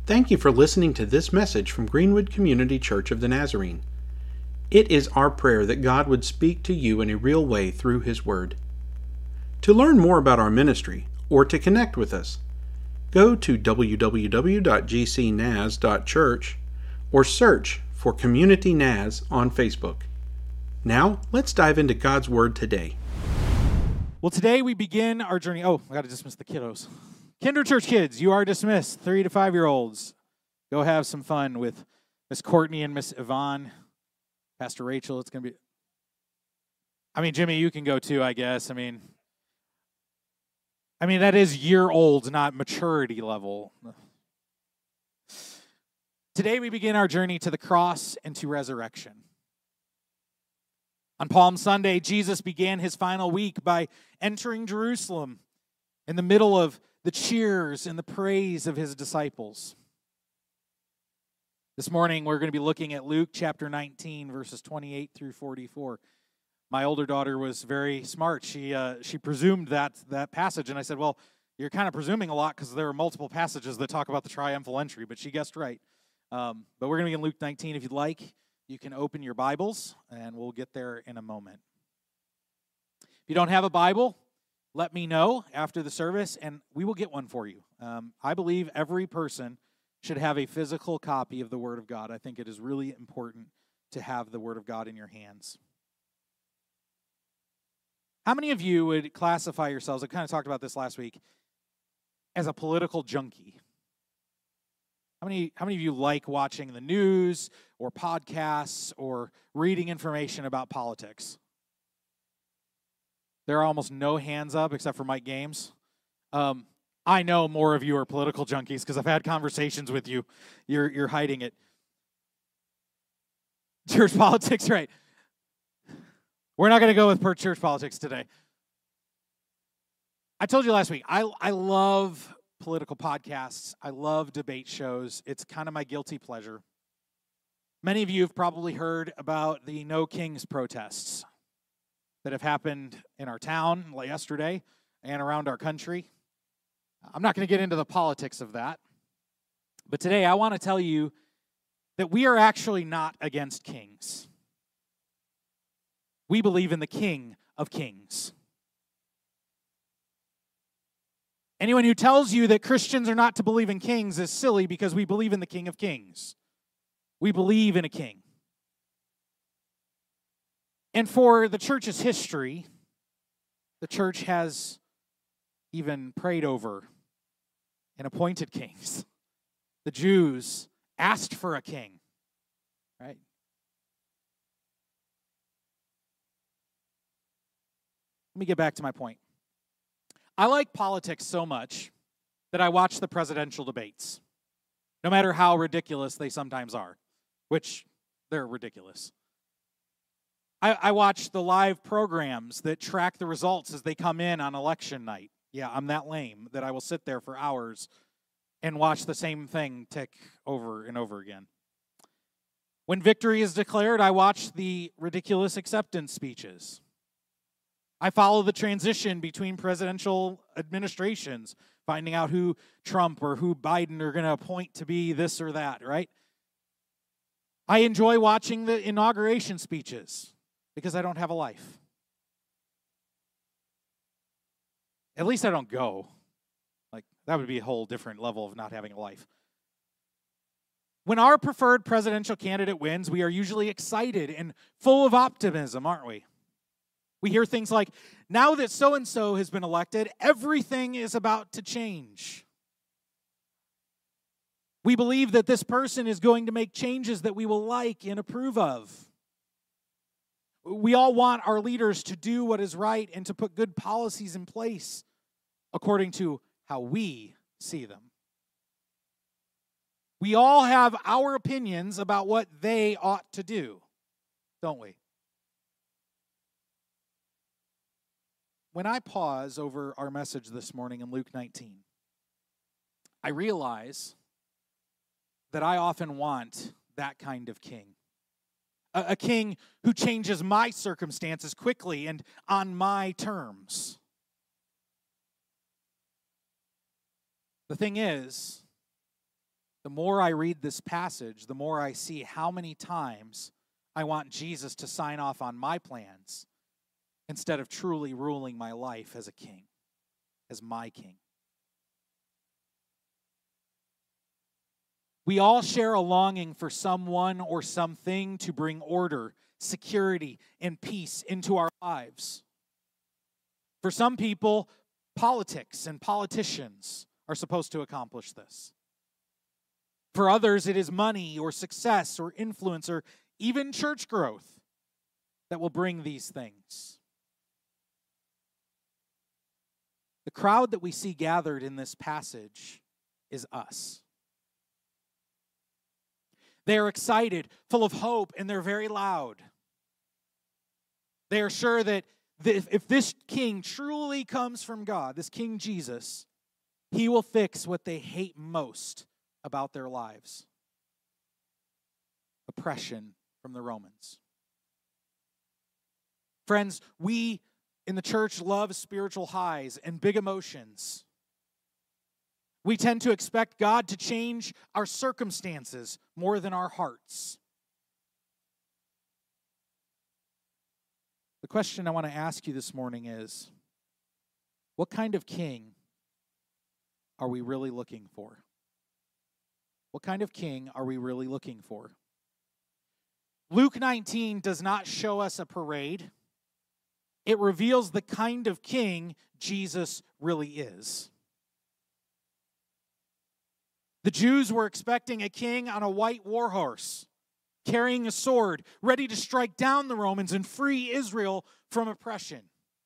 Thank you for listening to this message from Greenwood Community Church of the Nazarene. It is our prayer that God would speak to you in a real way through His Word. To learn more about our ministry or to connect with us, go to www.gcnaz.church or search for Community Naz on Facebook. Now, let's dive into God's Word today. Well, today we begin our journey. Oh, I got to dismiss the kiddos. Kinder Church kids, you are dismissed. 3 to 5-year-olds. Go have some fun with Miss Courtney and Miss Yvonne. Pastor Rachel, it's going to be... Jimmy, you can go too, I guess. I mean, that is year-old, not maturity level. Today we begin our journey to the cross and to resurrection. On Palm Sunday, Jesus began his final week by entering Jerusalem in the middle of the cheers and the praise of his disciples. This morning, we're going to be looking at Luke chapter 19, verses 28 through 44. My older daughter was very smart. She presumed that passage, and I said, well, you're kind of presuming a lot because there are multiple passages that talk about the triumphal entry, but she guessed right. But we're going to be in Luke 19. If you'd like, you can open your Bibles, and we'll get there in a moment. If you don't have a Bible, let me know after the service, and we will get one for you. I believe every person should have a physical copy of the Word of God. I think it is really important to have the Word of God in your hands. How many of you would classify yourselves, I kind of talked about this last week, as a political junkie? How many of you like watching the news or podcasts or reading information about politics? There are almost no hands up except for Mike Games. I know more of you are political junkies because I've had conversations with you. You're hiding it. Church politics, right? We're not going to go with church politics today. I told you last week, I love political podcasts. I love debate shows. It's kind of my guilty pleasure. Many of you have probably heard about the No Kings protests that have happened in our town yesterday and around our country. I'm not going to get into the politics of that. But today I want to tell you that we are actually not against kings. We believe in the King of Kings. Anyone who tells you that Christians are not to believe in kings is silly because we believe in the King of Kings. We believe in a king. And for the church's history, the church has even prayed over and appointed kings. The Jews asked for a king, right? Let me get back to my point. I like politics so much that I watch the presidential debates, no matter how ridiculous they sometimes are, which they're ridiculous. I watch the live programs that track the results as they come in on election night. Yeah, I'm that lame that I will sit there for hours and watch the same thing tick over and over again. When victory is declared, I watch the ridiculous acceptance speeches. I follow the transition between presidential administrations, finding out who Trump or who Biden are going to appoint to be this or that, right? I enjoy watching the inauguration speeches because I don't have a life. At least I don't go. That would be a whole different level of not having a life. When our preferred presidential candidate wins, we are usually excited and full of optimism, aren't we? We hear things like, now that so-and-so has been elected, everything is about to change. We believe that this person is going to make changes that we will like and approve of. We all want our leaders to do what is right and to put good policies in place according to how we see them. We all have our opinions about what they ought to do, don't we? When I pause over our message this morning in Luke 19, I realize that I often want that kind of king. A king who changes my circumstances quickly and on my terms. The thing is, The more I read this passage, the more I see how many times I want Jesus to sign off on my plans instead of truly ruling my life as a king, as my king. We all share a longing for someone or something to bring order, security, and peace into our lives. For some people, politics and politicians are supposed to accomplish this. For others, it is money or success or influence or even church growth that will bring these things. The crowd that we see gathered in this passage is us. They are excited, full of hope, and they're very loud. They are sure that if this king truly comes from God, this King Jesus, he will fix what they hate most about their lives: oppression from the Romans. Friends, we in the church love spiritual highs and big emotions. We tend to expect God to change our circumstances more than our hearts. The question I want to ask you this morning is, what kind of king are we really looking for? What kind of king are we really looking for? Luke 19 does not show us a parade. It reveals the kind of king Jesus really is. The Jews were expecting a king on a white war horse, carrying a sword, ready to strike down the Romans and free Israel from oppression.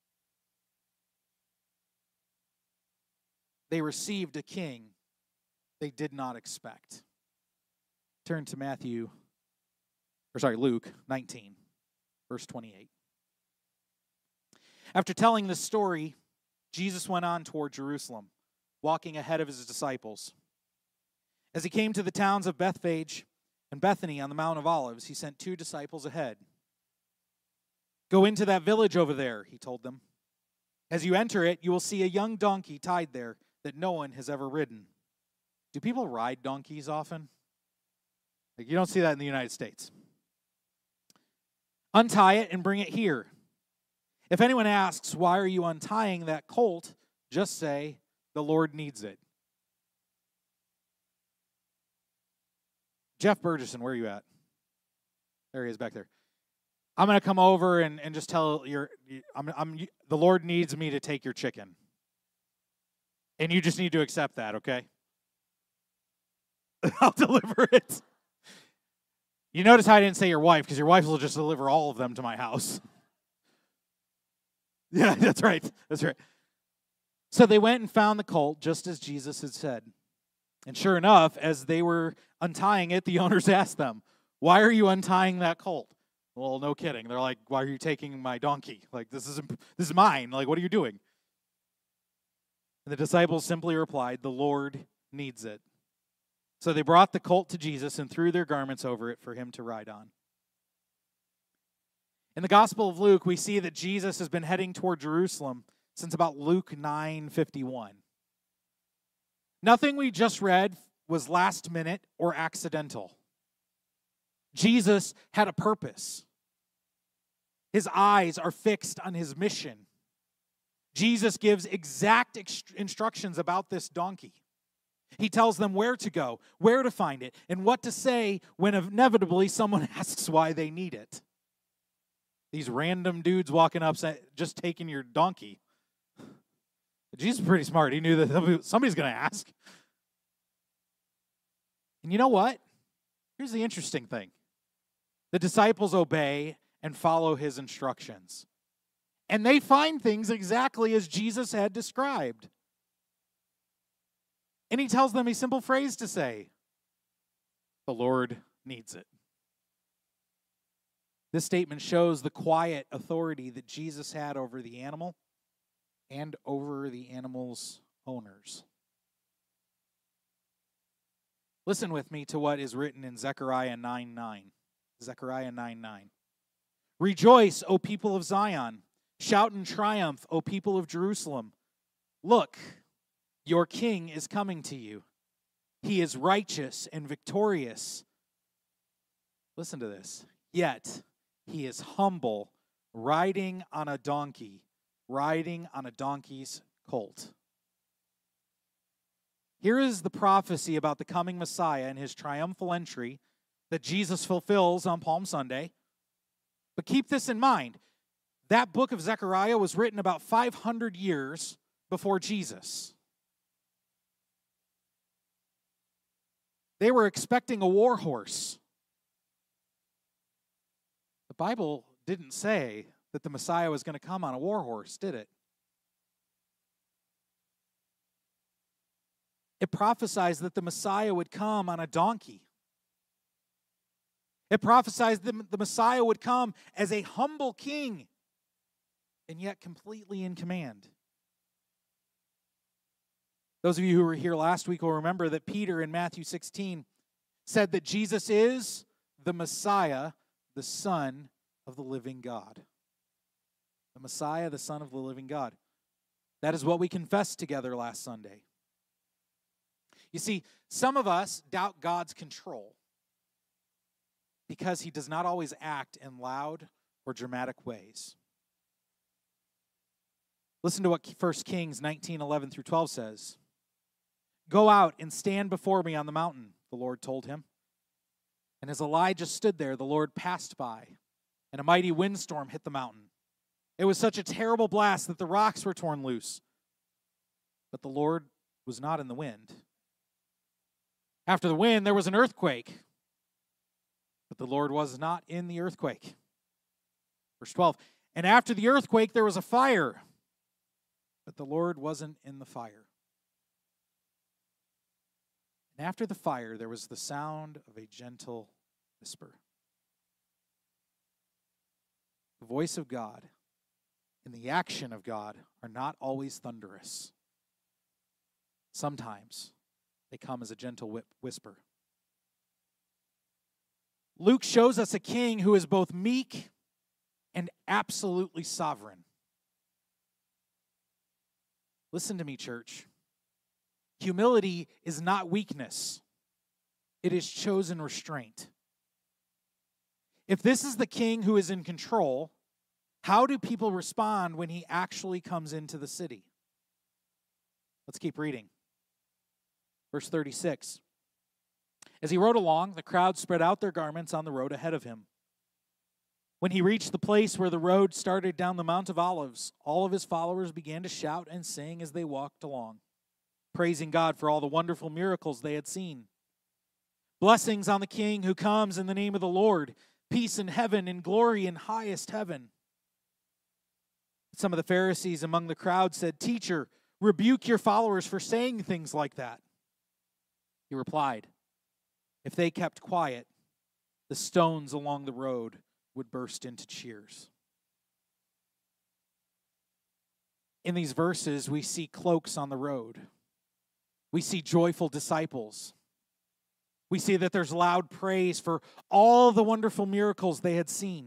They received a king they did not expect. Turn to Luke 19, verse 28. After telling this story, Jesus went on toward Jerusalem, walking ahead of his disciples. As he came to the towns of Bethphage and Bethany on the Mount of Olives, he sent 2 disciples ahead. "Go into that village over there," he told them. "As you enter it, you will see a young donkey tied there that no one has ever ridden." Do people ride donkeys often? You don't see that in the United States. "Untie it and bring it here. If anyone asks, 'Why are you untying that colt?' just say, 'The Lord needs it.'" Jeff Burgess, where are you at? There he is back there. I'm going to come over and just tell the Lord needs me to take your chicken. And you just need to accept that, okay? I'll deliver it. You notice how I didn't say your wife, because your wife will just deliver all of them to my house. Yeah, that's right. That's right. So they went and found the colt, just as Jesus had said. And sure enough, as they were untying it, the owners asked them, "Why are you untying that colt?" Well, no kidding. They're like, "Why are you taking my donkey? Like, this is mine. Like, what are you doing?" And the disciples simply replied, "The Lord needs it." So they brought the colt to Jesus and threw their garments over it for him to ride on. In the Gospel of Luke, we see that Jesus has been heading toward Jerusalem since about Luke 9:51. Nothing we just read was last minute or accidental. Jesus had a purpose. His eyes are fixed on his mission. Jesus gives exact instructions about this donkey. He tells them where to go, where to find it, and what to say when inevitably someone asks why they need it. These random dudes walking up just taking your donkey. Jesus is pretty smart. He knew that somebody's going to ask. And you know what? Here's the interesting thing. The disciples obey and follow his instructions. And they find things exactly as Jesus had described. And he tells them a simple phrase to say, "The Lord needs it." This statement shows the quiet authority that Jesus had over the animal and over the animal's owners. Listen with me to what is written in Zechariah 9:9. Zechariah 9:9. "Rejoice, O people of Zion. Shout in triumph, O people of Jerusalem. Look, your king is coming to you. He is righteous and victorious. Listen to this. Yet he is humble, riding on a donkey's colt. Here is the prophecy about the coming Messiah and his triumphal entry that Jesus fulfills on Palm Sunday. But keep this in mind. That book of Zechariah was written about 500 years before Jesus. They were expecting a war horse. The Bible didn't say that the Messiah was going to come on a war horse, did it? It prophesies that the Messiah would come on a donkey. It prophesies that the Messiah would come as a humble king, and yet completely in command. Those of you who were here last week will remember that Peter in Matthew 16 said that Jesus is the Messiah, the Son of the living God. The Messiah, the Son of the living God. That is what we confessed together last Sunday. You see, some of us doubt God's control because he does not always act in loud or dramatic ways. Listen to what 1 Kings 19:11 through 12 says. Go out and stand before me on the mountain, the Lord told him. And as Elijah stood there, the Lord passed by, and a mighty windstorm hit the mountain. It was such a terrible blast that the rocks were torn loose. But the Lord was not in the wind. After the wind, there was an earthquake. But the Lord was not in the earthquake. Verse 12. And after the earthquake, there was a fire. But the Lord wasn't in the fire. And after the fire, there was the sound of a gentle whisper. The voice of God and the action of God are not always thunderous. Sometimes they come as a gentle whisper. Luke shows us a king who is both meek and absolutely sovereign. Listen to me, church. Humility is not weakness. It is chosen restraint. If this is the king who is in control, how do people respond when he actually comes into the city? Let's keep reading. Verse 36. As he rode along, the crowd spread out their garments on the road ahead of him. When he reached the place where the road started down the Mount of Olives, all of his followers began to shout and sing as they walked along, praising God for all the wonderful miracles they had seen. Blessings on the King who comes in the name of the Lord, peace in heaven and glory in highest heaven. Some of the Pharisees among the crowd said, Teacher, rebuke your followers for saying things like that. He replied, if they kept quiet, the stones along the road would burst into cheers. In these verses, we see cloaks on the road. We see joyful disciples. We see that there's loud praise for all the wonderful miracles they had seen.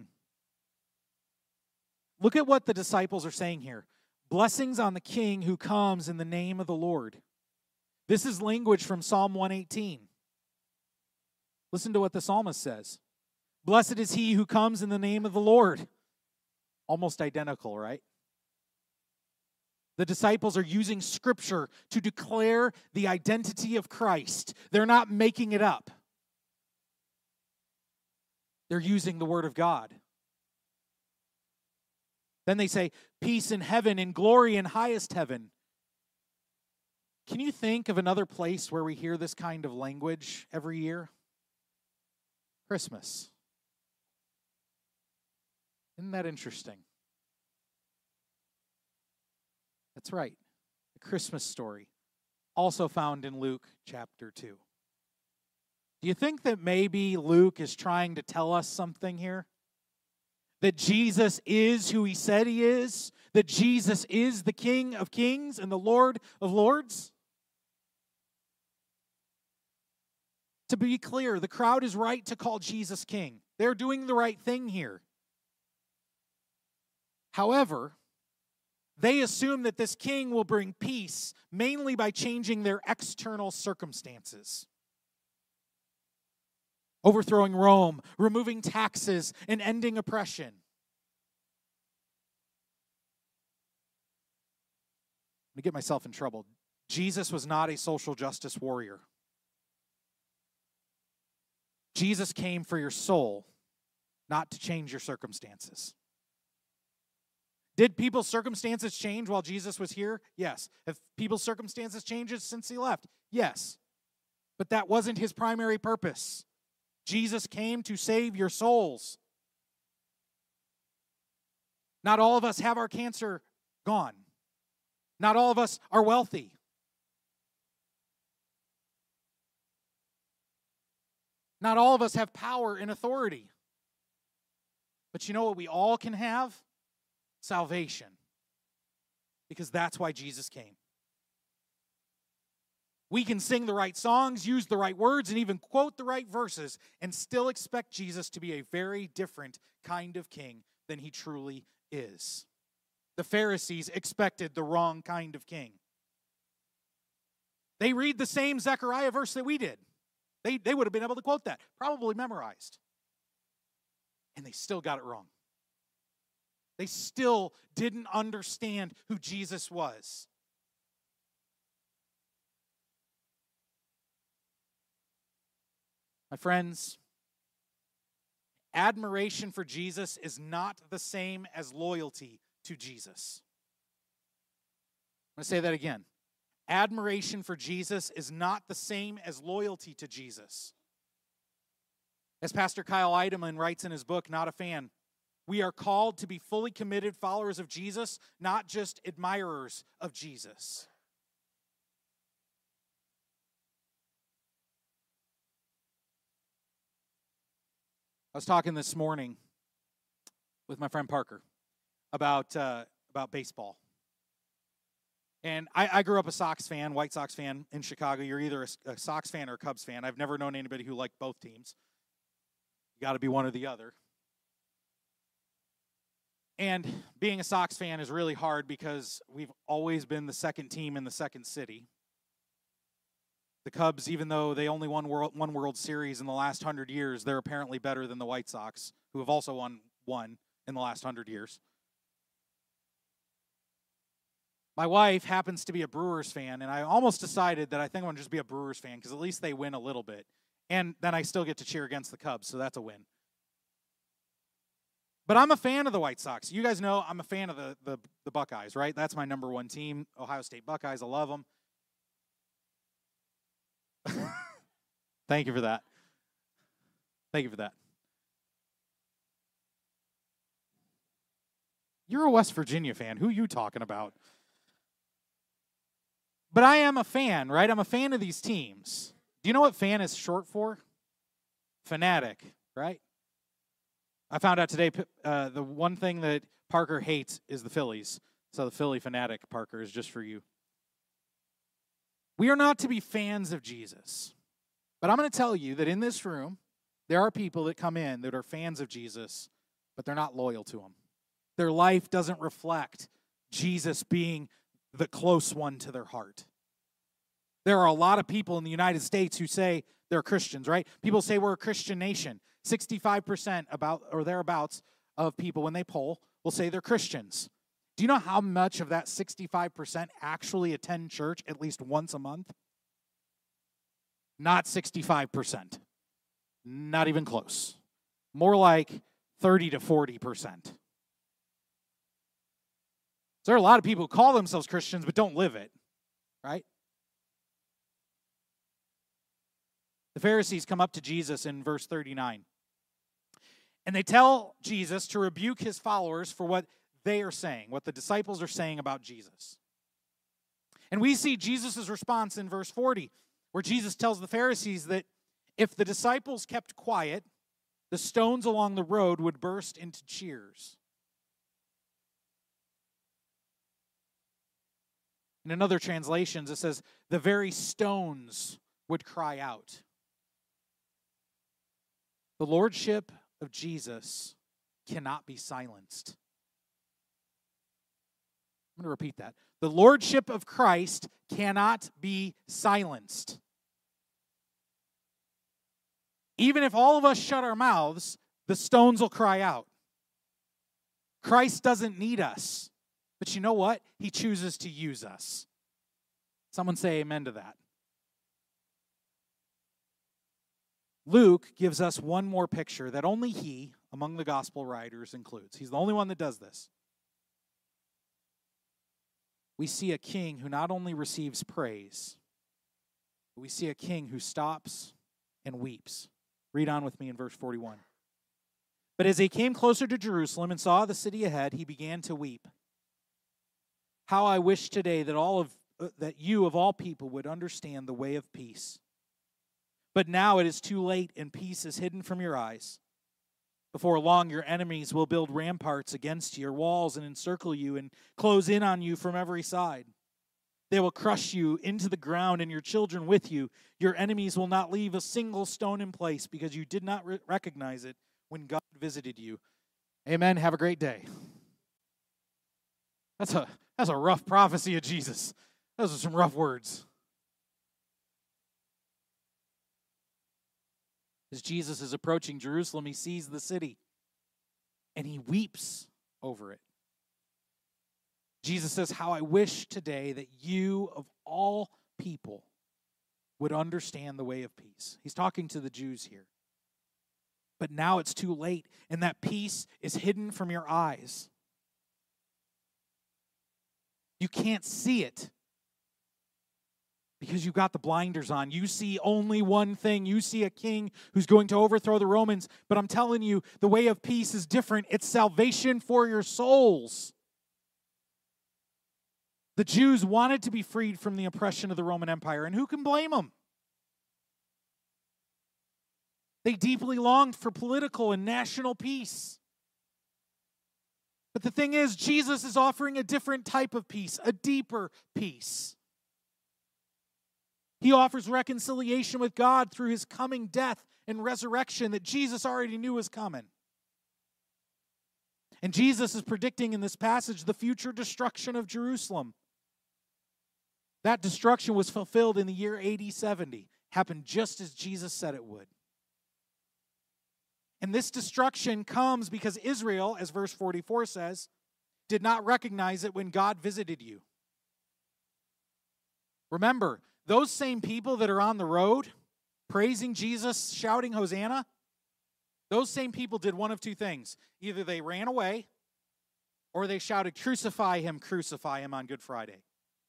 Look at what the disciples are saying here. Blessings on the King who comes in the name of the Lord. This is language from Psalm 118. Listen to what the psalmist says. Blessed is he who comes in the name of the Lord. Almost identical, right? The disciples are using Scripture to declare the identity of Christ. They're not making it up. They're using the Word of God. Then they say, peace in heaven and glory in highest heaven. Can you think of another place where we hear this kind of language every year? Christmas. Isn't that interesting? That's right. The Christmas story, also found in Luke chapter 2. Do you think that maybe Luke is trying to tell us something here? That Jesus is who he said he is? That Jesus is the King of kings and the Lord of lords? To be clear, the crowd is right to call Jesus king. They're doing the right thing here. However, They assume that this king will bring peace mainly by changing their external circumstances. Overthrowing Rome, removing taxes, and ending oppression. Let me get myself in trouble. Jesus was not a social justice warrior. Jesus came for your soul, not to change your circumstances. Did people's circumstances change while Jesus was here? Yes. Have people's circumstances changed since he left? Yes. But that wasn't his primary purpose. Jesus came to save your souls. Not all of us have our cancer gone. Not all of us are wealthy. Not all of us have power and authority. But you know what we all can have? Salvation. Because that's why Jesus came. We can sing the right songs, use the right words, and even quote the right verses, and still expect Jesus to be a very different kind of king than he truly is. The Pharisees expected the wrong kind of king. They read the same Zechariah verse that we did. They would have been able to quote that, probably memorized. And they still got it wrong. They still didn't understand who Jesus was. My friends, admiration for Jesus is not the same as loyalty to Jesus. I'm going to say that again. Admiration for Jesus is not the same as loyalty to Jesus. As Pastor Kyle Eidemann writes in his book, Not a Fan, we are called to be fully committed followers of Jesus, not just admirers of Jesus. I was talking this morning with my friend Parker about baseball. And I grew up a Sox fan, White Sox fan in Chicago. You're either a Sox fan or a Cubs fan. I've never known anybody who liked both teams. You got to be one or the other. And being a Sox fan is really hard because we've always been the second team in the second city. The Cubs, even though they only won one World Series in the last 100 years, they're apparently better than the White Sox, who have also won one in the last 100 years. My wife happens to be a Brewers fan, and I almost decided that I think I'm going to just be a Brewers fan because at least they win a little bit. And then I still get to cheer against the Cubs, so that's a win. But I'm a fan of the White Sox. You guys know I'm a fan of the Buckeyes, right? That's my number one team, Ohio State Buckeyes. I love them. Thank you for that. Thank you for that. You're a West Virginia fan. Who are you talking about? But I am a fan, right? I'm a fan of these teams. Do you know what fan is short for? Fanatic, right? I found out today the one thing that Parker hates is the Phillies. So the Philly fanatic, Parker, is just for you. We are not to be fans of Jesus. But I'm going to tell you that in this room, there are people that come in that are fans of Jesus, but they're not loyal to him. Their life doesn't reflect Jesus being the close one to their heart. There are a lot of people in the United States who say they're Christians, right? People say we're a Christian nation. 65% about or thereabouts of people when they poll will say they're Christians. Do you know how much of that 65% actually attend church at least once a month? Not 65%. Not even close. More like 30 to 40%. So there are a lot of people who call themselves Christians but don't live it, right? The Pharisees come up to Jesus in verse 39. And they tell Jesus to rebuke his followers for what they are saying, what the disciples are saying about Jesus. And we see Jesus' response in verse 40, where Jesus tells the Pharisees that if the disciples kept quiet, the stones along the road would burst into cheers. In other translations, it says, the very stones would cry out. The lordship of Jesus cannot be silenced. I'm going to repeat that. The lordship of Christ cannot be silenced. Even if all of us shut our mouths, the stones will cry out. Christ doesn't need us. But you know what? He chooses to use us. Someone say amen to that. Luke gives us one more picture that only he, among the gospel writers, includes. He's the only one that does this. We see a king who not only receives praise, but we see a king who stops and weeps. Read on with me in verse 41. But as he came closer to Jerusalem and saw the city ahead, he began to weep. How I wish today that you of all people would understand the way of peace. But now it is too late, and peace is hidden from your eyes. Before long, your enemies will build ramparts against your walls and encircle you and close in on you from every side. They will crush you into the ground and your children with you. Your enemies will not leave a single stone in place because you did not recognize it when God visited you. Amen. Have a great day. That's a rough prophecy of Jesus. Those are some rough words. As Jesus is approaching Jerusalem, he sees the city, and he weeps over it. Jesus says, how I wish today that you, of all people, would understand the way of peace. He's talking to the Jews here. But now it's too late, and that peace is hidden from your eyes. You can't see it because you've got the blinders on. You see only one thing. You see a king who's going to overthrow the Romans. But I'm telling you, the way of peace is different. It's salvation for your souls. The Jews wanted to be freed from the oppression of the Roman Empire, and who can blame them? They deeply longed for political and national peace. But the thing is, Jesus is offering a different type of peace, a deeper peace. He offers reconciliation with God through his coming death and resurrection that Jesus already knew was coming. And Jesus is predicting in this passage the future destruction of Jerusalem. That destruction was fulfilled in the year AD 70. Happened just as Jesus said it would. And this destruction comes because Israel, as verse 44 says, did not recognize it when God visited you. Remember, those same people that are on the road, praising Jesus, shouting Hosanna, those same people did one of two things. Either they ran away, or they shouted, crucify him on Good Friday.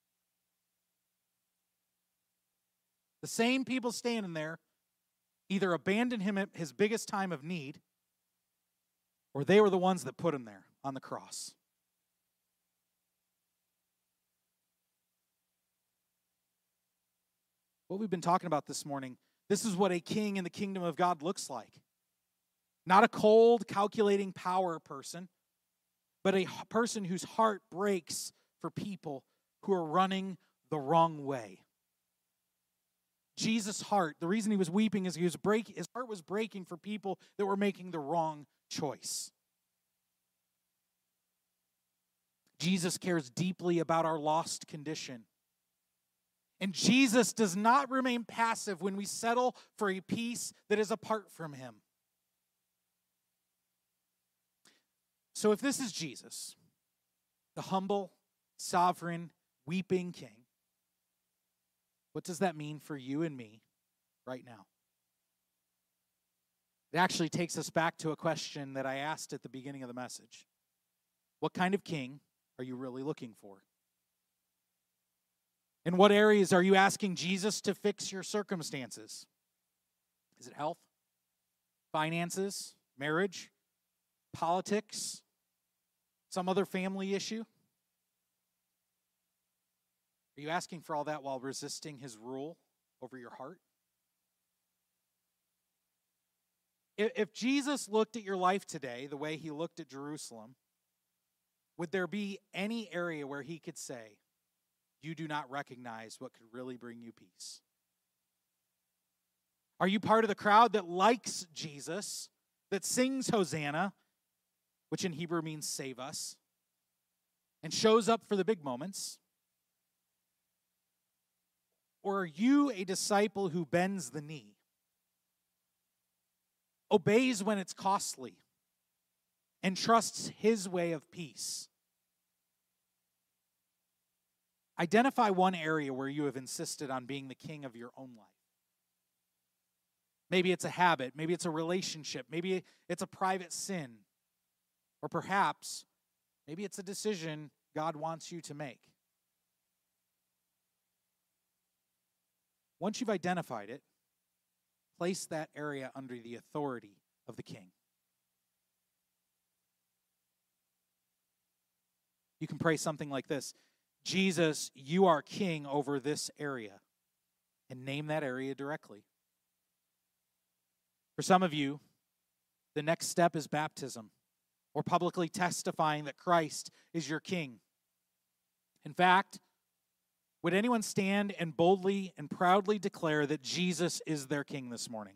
The same people standing there either abandoned him at his biggest time of need, or they were the ones that put him there on the cross. What we've been talking about this morning, this is what a king in the kingdom of God looks like. Not a cold, calculating power person, but a person whose heart breaks for people who are running the wrong way. Jesus' heart, the reason he was weeping is his heart was breaking for people that were making the wrong choice. Jesus cares deeply about our lost condition. And Jesus does not remain passive when we settle for a peace that is apart from him. So if this is Jesus, the humble, sovereign, weeping king, what does that mean for you and me right now? It actually takes us back to a question that I asked at the beginning of the message. What kind of king are you really looking for? In what areas are you asking Jesus to fix your circumstances? Is it health, finances, marriage, politics, some other family issue? Are you asking for all that while resisting his rule over your heart? If Jesus looked at your life today the way he looked at Jerusalem, would there be any area where he could say, you do not recognize what could really bring you peace? Are you part of the crowd that likes Jesus, that sings Hosanna, which in Hebrew means save us, and shows up for the big moments? Or are you a disciple who bends the knee, obeys when it's costly, and trusts his way of peace? Identify one area where you have insisted on being the king of your own life. Maybe it's a habit, maybe it's a relationship, maybe it's a private sin, or perhaps maybe it's a decision God wants you to make. Once you've identified it, place that area under the authority of the king. You can pray something like this: Jesus, you are king over this area, and name that area directly. For some of you, the next step is baptism, or publicly testifying that Christ is your king. In fact, would anyone stand and boldly and proudly declare that Jesus is their king this morning?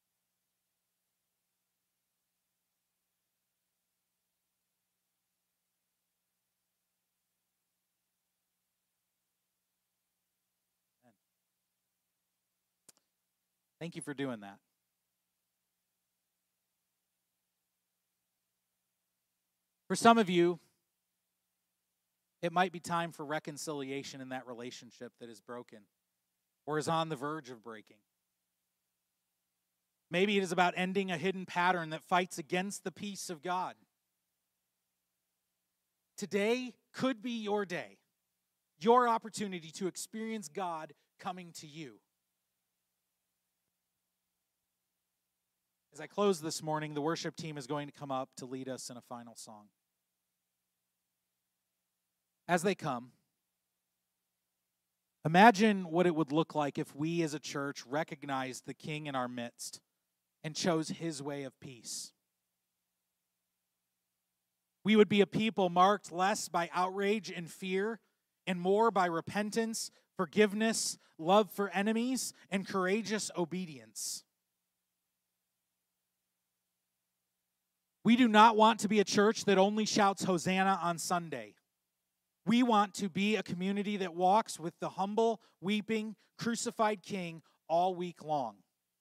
Thank you for doing that. For some of you, it might be time for reconciliation in that relationship that is broken or is on the verge of breaking. Maybe it is about ending a hidden pattern that fights against the peace of God. Today could be your day, your opportunity to experience God coming to you. As I close this morning, the worship team is going to come up to lead us in a final song. As they come, imagine what it would look like if we as a church recognized the King in our midst and chose his way of peace. We would be a people marked less by outrage and fear and more by repentance, forgiveness, love for enemies, and courageous obedience. We do not want to be a church that only shouts Hosanna on Sunday. We want to be a community that walks with the humble, weeping, crucified King all week long.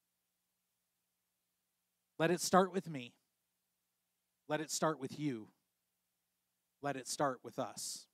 Let it start with me. Let it start with you. Let it start with us.